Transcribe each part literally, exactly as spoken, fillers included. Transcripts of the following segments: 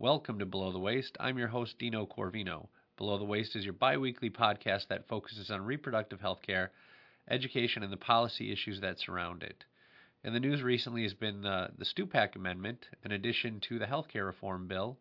Welcome to Below the Waist. I'm your host, Dino Corvino. Below the Waist is your bi-weekly podcast that focuses on reproductive health care, education, and the policy issues that surround it. In the news recently has been the, the Stupak Amendment, an addition to the healthcare reform bill.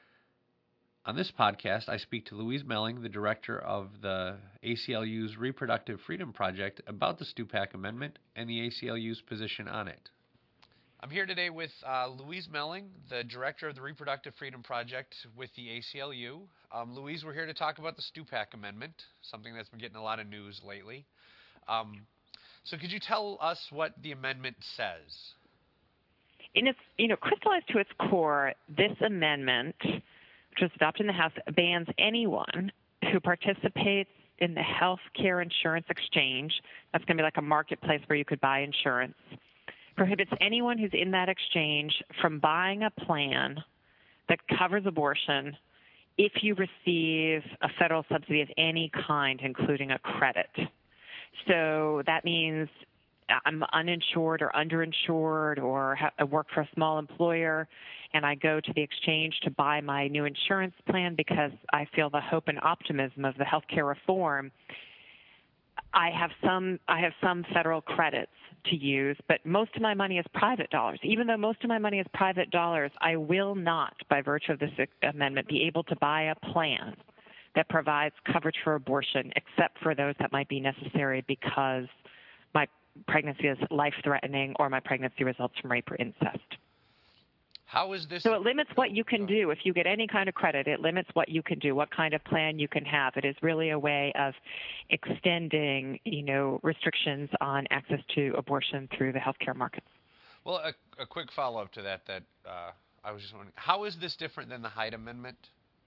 On this podcast, I speak to Louise Melling, the director of the A C L U's Reproductive Freedom Project, about the Stupak Amendment and the A C L U's position on it. I'm here today with uh, Louise Melling, the director of the Reproductive Freedom Project with the A C L U. Um, Louise, we're here to talk about the Stupak Amendment, something that's been getting a lot of news lately. Um, so could you tell us what the amendment says? In its, you know, crystallized to its core, this amendment, which was adopted in the House, bans anyone who participates in the health care insurance exchange. That's going to be like a marketplace where you could buy insurance. Prohibits anyone who's in that exchange from buying a plan that covers abortion if you receive a federal subsidy of any kind, including a credit. So that means I'm uninsured or underinsured or ha- I work for a small employer and I go to the exchange to buy my new insurance plan because I feel the hope and optimism of the healthcare reform. I have some I have some federal credits to use, but most of my money is private dollars. Even though most of my money is private dollars, I will not, by virtue of this amendment, be able to buy a plan that provides coverage for abortion, except for those that might be necessary because my pregnancy is life-threatening or my pregnancy results from rape or incest. How is this? So it limits what you can do. If you get any kind of credit, it limits what you can do, what kind of plan you can have. It is really a way of extending, you know, restrictions on access to abortion through the healthcare markets. Well, a, a quick follow-up to that, that uh, I was just wondering, how is this different than the Hyde Amendment?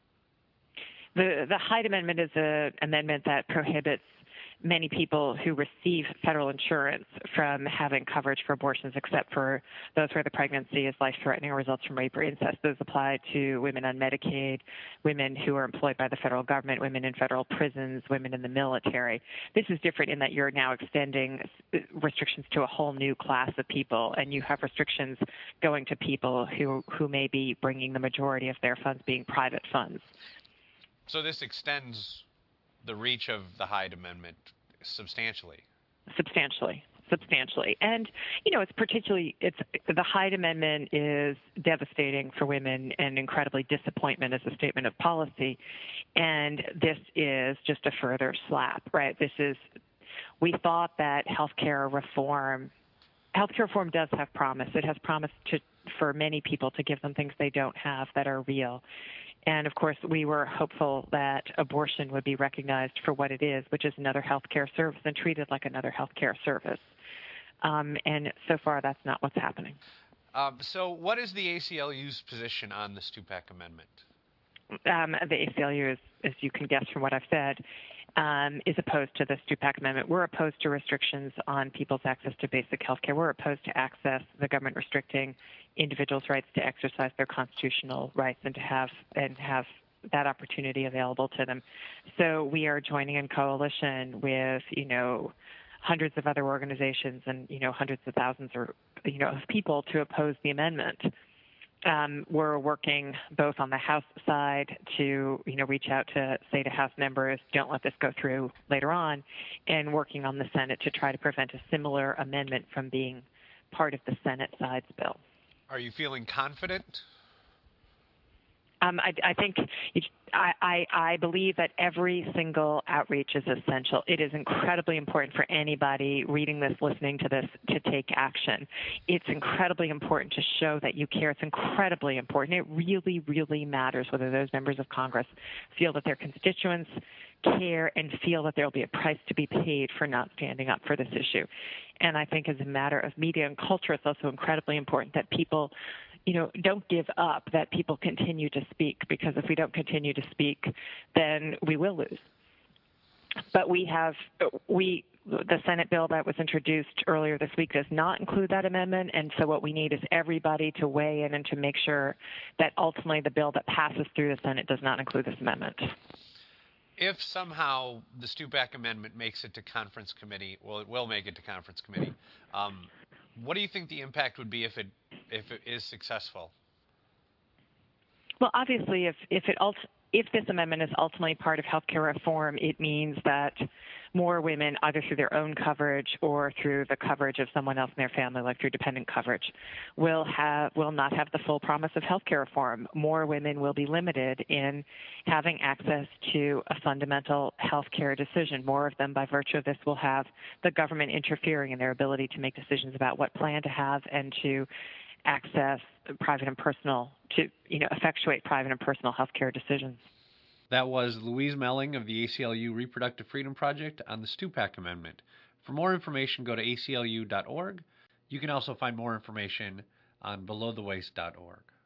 The, the Hyde Amendment is an amendment that prohibits many people who receive federal insurance from having coverage for abortions, except for those where the pregnancy is life-threatening or results from rape or incest. Those apply to women on Medicaid, women who are employed by the federal government, women in federal prisons, women in the military. This is different in that you're now extending restrictions to a whole new class of people, and you have restrictions going to people who, who may be bringing the majority of their funds being private funds. So this extends the reach of the Hyde Amendment substantially. Substantially, substantially. And, you know, it's particularly, it's the Hyde Amendment is devastating for women and incredibly disappointment as a statement of policy. And this is just a further slap, right? This is, we thought that healthcare reform, healthcare reform does have promise. It has promise to, for many people to give them things they don't have that are real. And, of course, we were hopeful that abortion would be recognized for what it is, which is another health care service and treated like another health care service. Um, and so far, that's not what's happening. Um, so what is the A C L U's position on the Stupak Amendment? Um, the A C L U, is, as you can guess from what I've said, um, is opposed to the Stupak Amendment. We're opposed to restrictions on people's access to basic health care. We're opposed to access, the government restricting individuals' rights to exercise their constitutional rights and to have and have that opportunity available to them. So we are joining in coalition with, you know, hundreds of other organizations and, you know, hundreds of thousands or, you know, of people to oppose the amendment. Um, we're working both on the House side to, you know, reach out to, say, to House members, don't let this go through later on, and working on the Senate to try to prevent a similar amendment from being part of the Senate side's bill. Are you feeling confident? Um, I, I think I, I, I believe that every single outreach is essential. It is incredibly important for anybody reading this, listening to this, to take action. It's incredibly important to show that you care. It's incredibly important. It really, really matters whether those members of Congress feel that their constituents care and feel that there will be a price to be paid for not standing up for this issue. And I think as a matter of media and culture, it's also incredibly important that people, you know, don't give up, that people continue to speak, because if we don't continue to speak, then we will lose. But we have, we, the Senate bill that was introduced earlier this week does not include that amendment, and so what we need is everybody to weigh in and to make sure that ultimately the bill that passes through the Senate does not include this amendment. If somehow the Stupak Amendment makes it to conference committee, well, it will make it to conference committee, um, what do you think the impact would be if it if it is successful? Well, obviously, if if it ult- if this amendment is ultimately part of healthcare reform, it means that more women, either through their own coverage or through the coverage of someone else in their family, like through dependent coverage, will have will not have the full promise of healthcare reform. More women will be limited in having access to a fundamental healthcare decision. More of them, by virtue of this, will have the government interfering in their ability to make decisions about what plan to have and to access private and personal, to you know effectuate private and personal healthcare decisions. That was Louise Melling of the A C L U Reproductive Freedom Project on the Stupak Amendment. For more information, go to A C L U dot org. You can also find more information on below the waist dot org.